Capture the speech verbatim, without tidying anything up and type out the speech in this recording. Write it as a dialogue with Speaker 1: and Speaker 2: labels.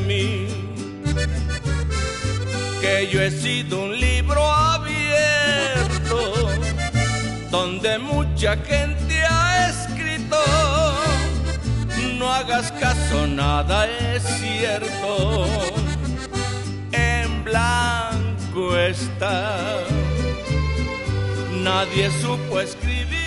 Speaker 1: mí, que yo he sido un libro abierto donde mucha gente ha escrito. No hagas caso, nada es cierto, en blanco está. Nadie supo escribir